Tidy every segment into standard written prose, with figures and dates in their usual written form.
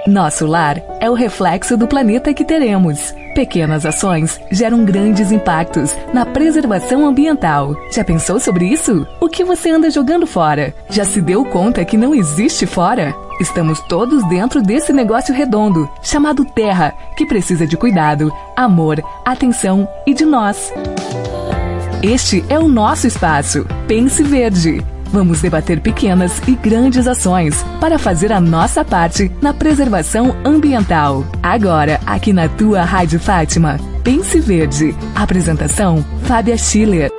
Nosso lar é o reflexo do planeta que teremos. Pequenas ações geram grandes impactos na preservação ambiental. Já pensou sobre isso? O que você anda jogando fora? Já se deu conta que não existe fora? Estamos todos dentro desse negócio redondo, chamado Terra, que precisa de cuidado, amor, atenção e de nós. Este é o nosso espaço. Pense Verde. Vamos debater pequenas e grandes ações para fazer a nossa parte na preservação ambiental. Agora, aqui na tua Rádio Fátima. Pense Verde. Apresentação, Fábia Schiller.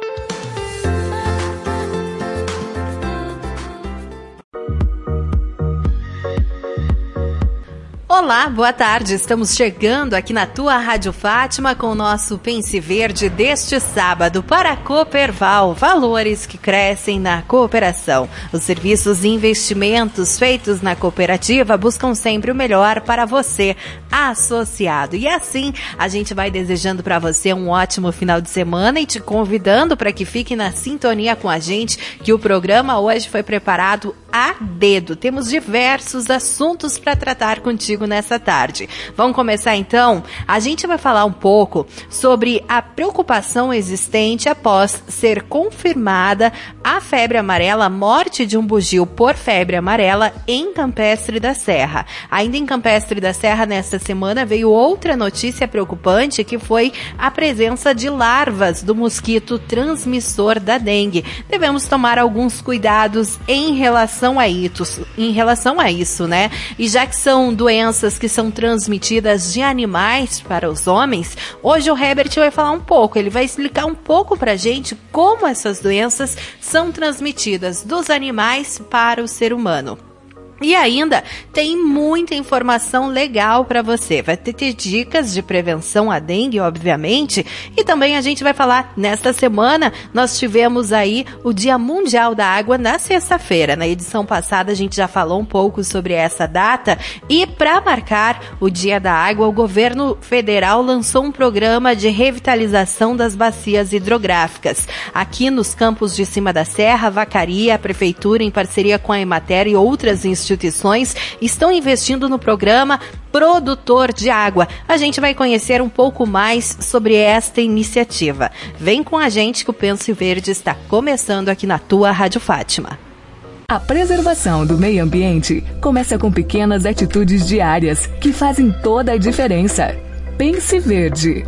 Olá, boa tarde. Estamos chegando aqui na tua Rádio Fátima com o nosso Pense Verde deste sábado para a Cooperval, valores que crescem na cooperação. Os serviços e investimentos feitos na cooperativa buscam sempre o melhor para você, associado. E assim, a gente vai desejando para você um ótimo final de semana e te convidando para que fique na sintonia com a gente, que o programa hoje foi preparado a dedo. Temos diversos assuntos para tratar contigo nessa tarde. Vamos começar então? A gente vai falar um pouco sobre a preocupação existente após ser confirmada a febre amarela, a morte de um bugio por febre amarela em Campestre da Serra. Ainda em Campestre da Serra, nesta semana, veio outra notícia preocupante, que foi a presença de larvas do mosquito transmissor da dengue. Devemos tomar alguns cuidados em relação a isso, né? E já que são doenças que são transmitidas de animais para os homens, hoje o Herbert vai falar um pouco, ele vai explicar um pouco pra gente como essas doenças são transmitidas dos animais para o ser humano. E ainda tem muita informação legal para você. Vai ter dicas de prevenção à dengue, obviamente. E também a gente vai falar, nesta semana, nós tivemos aí o Dia Mundial da Água na sexta-feira. Na edição passada a gente já falou um pouco sobre essa data. E para marcar o Dia da Água, o governo federal lançou um programa de revitalização das bacias hidrográficas. Aqui nos campos de cima da serra, a Vacaria, a Prefeitura, em parceria com a Emater e outras instituições, estão investindo no programa Produtor de Água. A gente vai conhecer um pouco mais sobre esta iniciativa. Vem com a gente que o Pense Verde está começando aqui na tua Rádio Fátima. A preservação do meio ambiente começa com pequenas atitudes diárias que fazem toda a diferença. Pense Verde.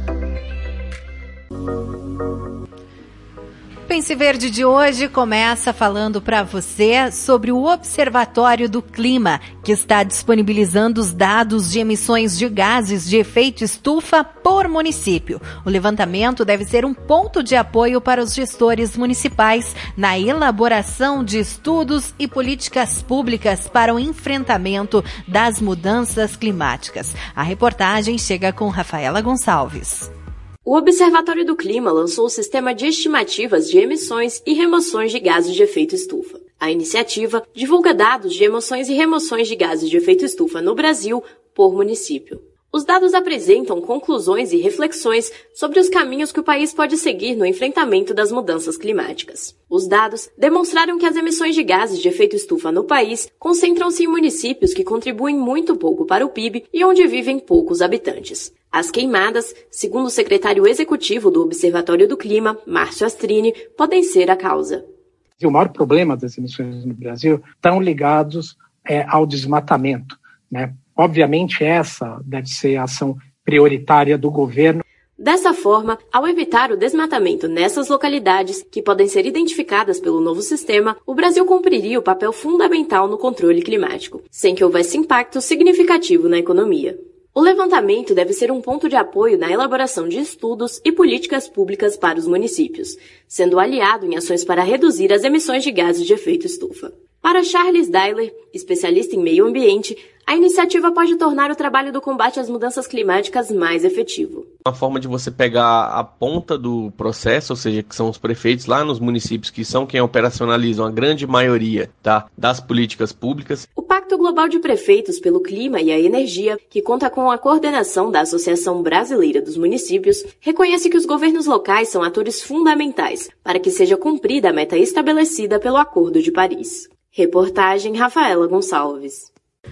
Pense Verde de hoje começa falando para você sobre o Observatório do Clima, que está disponibilizando os dados de emissões de gases de efeito estufa por município. O levantamento deve ser um ponto de apoio para os gestores municipais na elaboração de estudos e políticas públicas para o enfrentamento das mudanças climáticas. A reportagem chega com Rafaela Gonçalves. O Observatório do Clima lançou o Sistema de Estimativas de Emissões e Remoções de Gases de Efeito Estufa. A iniciativa divulga dados de emissões e remoções de gases de efeito estufa no Brasil por município. Os dados apresentam conclusões e reflexões sobre os caminhos que o país pode seguir no enfrentamento das mudanças climáticas. Os dados demonstraram que as emissões de gases de efeito estufa no país concentram-se em municípios que contribuem muito pouco para o PIB e onde vivem poucos habitantes. As queimadas, segundo o secretário executivo do Observatório do Clima, Márcio Astrini, podem ser a causa. O maior problema das emissões no Brasil estão ligados ao desmatamento, né? Obviamente, essa deve ser a ação prioritária do governo. Dessa forma, ao evitar o desmatamento nessas localidades, que podem ser identificadas pelo novo sistema, o Brasil cumpriria o papel fundamental no controle climático, sem que houvesse impacto significativo na economia. O levantamento deve ser um ponto de apoio na elaboração de estudos e políticas públicas para os municípios, sendo aliado em ações para reduzir as emissões de gases de efeito estufa. Para Charles Dailer, especialista em meio ambiente, a iniciativa pode tornar o trabalho do combate às mudanças climáticas mais efetivo. Uma forma de você pegar a ponta do processo, ou seja, que são os prefeitos lá nos municípios, que são quem operacionalizam a grande maioria das políticas públicas. O Pacto Global de Prefeitos pelo Clima e a Energia, que conta com a coordenação da Associação Brasileira dos Municípios, reconhece que os governos locais são atores fundamentais para que seja cumprida a meta estabelecida pelo Acordo de Paris. Reportagem Rafaela Gonçalves.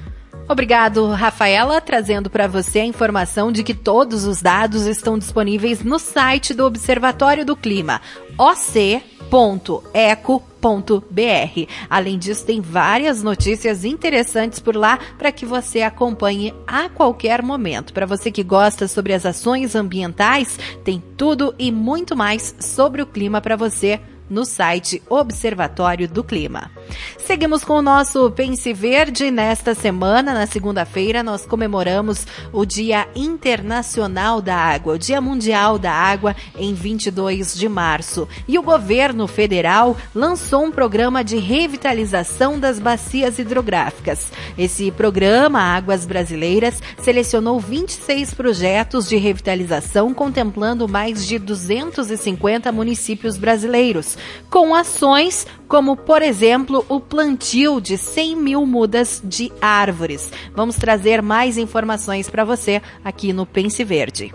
Obrigado, Rafaela, trazendo para você a informação de que todos os dados estão disponíveis no site do Observatório do Clima, oc.eco.br. Além disso, tem várias notícias interessantes por lá para que você acompanhe a qualquer momento. Para você que gosta sobre as ações ambientais, tem tudo e muito mais sobre o clima para você no site Observatório do Clima. Seguimos com o nosso Pense Verde. Nesta semana, na segunda-feira, nós comemoramos o Dia Internacional da Água, o Dia Mundial da Água, em 22 de março. E o governo federal lançou um programa de revitalização das bacias hidrográficas. Esse programa, Águas Brasileiras, selecionou 26 projetos de revitalização, contemplando mais de 250 municípios brasileiros, com ações como, por exemplo, o plantio de 100 mil mudas de árvores. Vamos trazer mais informações para você aqui no Pense Verde.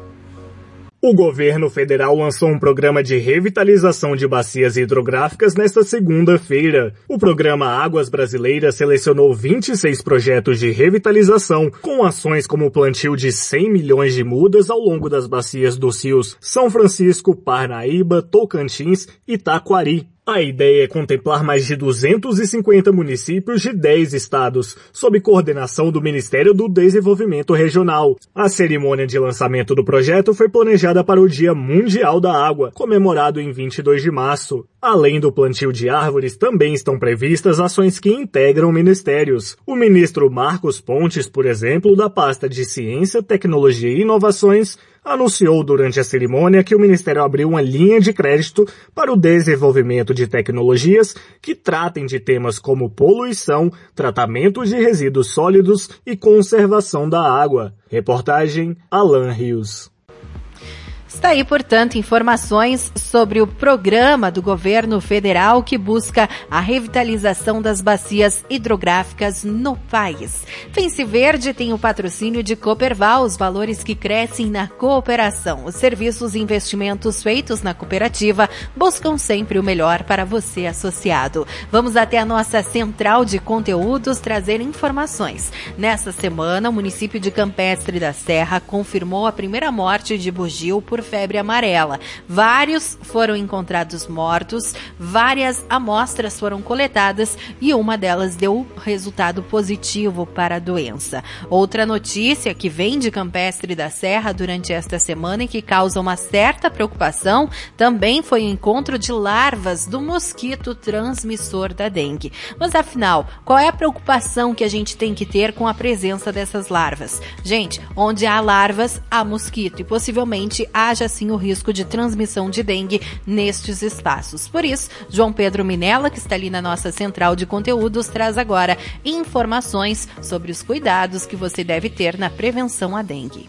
O governo federal lançou um programa de revitalização de bacias hidrográficas nesta segunda-feira. O programa Águas Brasileiras selecionou 26 projetos de revitalização, com ações como o plantio de 100 milhões de mudas ao longo das bacias dos rios São Francisco, Parnaíba, Tocantins e Taquari. A ideia é contemplar mais de 250 municípios de 10 estados, sob coordenação do Ministério do Desenvolvimento Regional. A cerimônia de lançamento do projeto foi planejada para o Dia Mundial da Água, comemorado em 22 de março. Além do plantio de árvores, também estão previstas ações que integram ministérios. O ministro Marcos Pontes, por exemplo, da pasta de Ciência, Tecnologia e Inovações, anunciou durante a cerimônia que o Ministério abriu uma linha de crédito para o desenvolvimento de tecnologias que tratem de temas como poluição, tratamento de resíduos sólidos e conservação da água. Reportagem Alan Rios. Está aí, portanto, informações sobre o programa do governo federal que busca a revitalização das bacias hidrográficas no país. Pense Verde tem o patrocínio de Cooperval, os valores que crescem na cooperação. Os serviços e investimentos feitos na cooperativa buscam sempre o melhor para você, associado. Vamos até a nossa central de conteúdos trazer informações. Nesta semana, o município de Campestre da Serra confirmou a primeira morte de bugio por febre amarela. Vários foram encontrados mortos, várias amostras foram coletadas e uma delas deu resultado positivo para a doença. Outra notícia que vem de Campestre da Serra durante esta semana e que causa uma certa preocupação também foi o encontro de larvas do mosquito transmissor da dengue. Mas afinal, qual é a preocupação que a gente tem que ter com a presença dessas larvas? Gente, onde há larvas, há mosquito e possivelmente haja assim o risco de transmissão de dengue nestes espaços. Por isso, João Pedro Minella, que está ali na nossa central de conteúdos, traz agora informações sobre os cuidados que você deve ter na prevenção à dengue.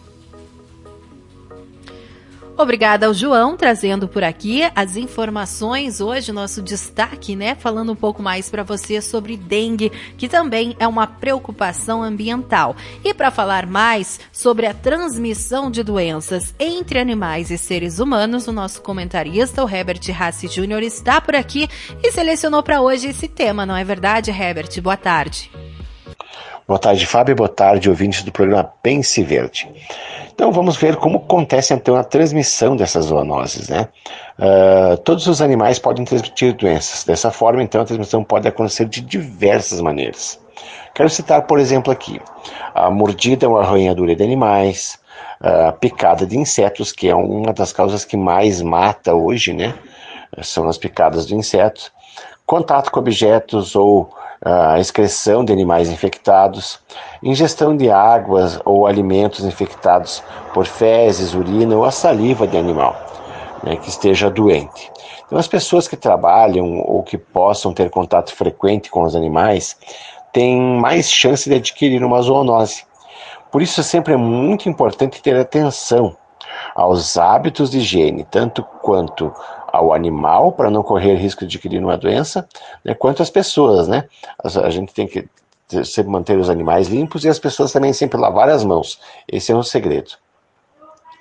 Obrigada ao João, trazendo por aqui as informações. Hoje, o nosso destaque, falando um pouco mais para você sobre dengue, que também é uma preocupação ambiental. E para falar mais sobre a transmissão de doenças entre animais e seres humanos, o nosso comentarista, o Herbert Hassi Jr., está por aqui e selecionou para hoje esse tema, não é verdade, Herbert? Boa tarde. Boa tarde, Fábio. Boa tarde, ouvintes do programa Pense Verde. Então vamos ver como acontece então a transmissão dessas zoonoses, Todos os animais podem transmitir doenças. Dessa forma, então, a transmissão pode acontecer de diversas maneiras. Quero citar, por exemplo, aqui, a mordida ou arranhadura de animais, a picada de insetos, que é uma das causas que mais mata hoje, São as picadas de insetos. Contato com objetos ou a excreção de animais infectados, ingestão de águas ou alimentos infectados por fezes, urina ou a saliva de animal que esteja doente. Então, as pessoas que trabalham ou que possam ter contato frequente com os animais têm mais chance de adquirir uma zoonose. Por isso, sempre é muito importante ter atenção aos hábitos de higiene, tanto quanto ao animal, para não correr risco de adquirir uma doença, quanto às pessoas, A gente tem que sempre manter os animais limpos e as pessoas também sempre lavar as mãos. Esse é um segredo.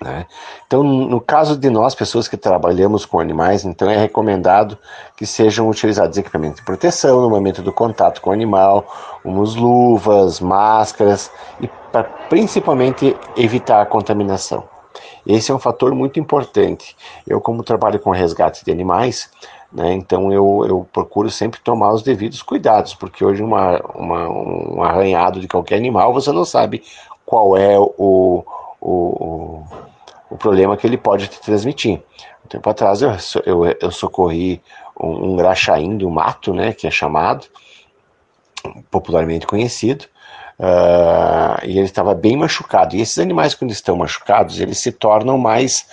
né? Então, no caso de nós, pessoas que trabalhamos com animais, então é recomendado que sejam utilizados equipamentos de proteção no momento do contato com o animal, como luvas, máscaras, e para principalmente evitar a contaminação. Esse é um fator muito importante. Eu, como trabalho com resgate de animais, né, então eu procuro sempre tomar os devidos cuidados, porque hoje um arranhado de qualquer animal, você não sabe qual é o problema que ele pode te transmitir. Um tempo atrás eu socorri um graxaim do mato, né, que é chamado, popularmente conhecido, e ele estava bem machucado. E esses animais, quando estão machucados, eles se tornam mais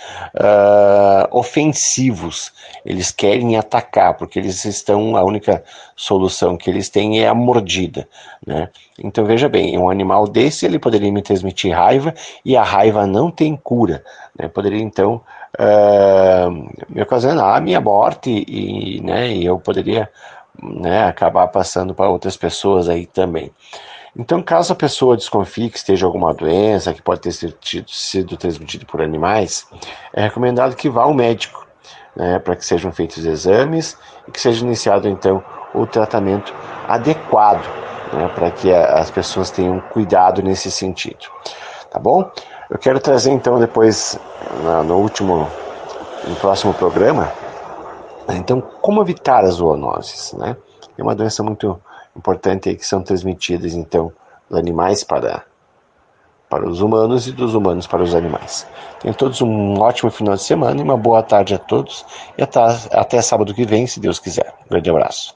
ofensivos. Eles querem atacar, porque a única solução que eles têm é a mordida, né? Então veja bem, um animal desse ele poderia me transmitir raiva, e a raiva não tem cura, né? Poderia então me ocasionar a minha morte, e eu poderia, né, acabar passando para outras pessoas aí também. Então, caso a pessoa desconfie que esteja alguma doença que pode ter sido transmitida por animais, é recomendado que vá ao médico, né, para que sejam feitos exames e que seja iniciado então o tratamento adequado, né, para que as pessoas tenham cuidado nesse sentido. Tá bom? Eu quero trazer então depois, no próximo programa, então, como evitar as zoonoses, né? É uma doença muito importante aí, que são transmitidas então dos animais para os humanos e dos humanos para os animais. Tenham todos um ótimo final de semana e uma boa tarde a todos, e até sábado que vem, se Deus quiser. Um grande abraço.